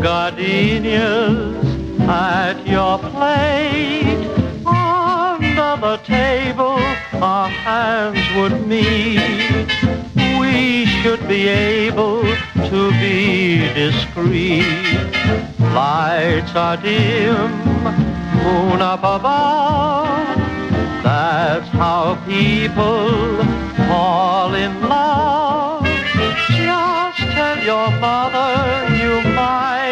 gardenias at your plate. Under the table our hands would meet. We should be able to be discreet. Lights are dim, moon up above. That's how people fall in love. Just tell your mother you might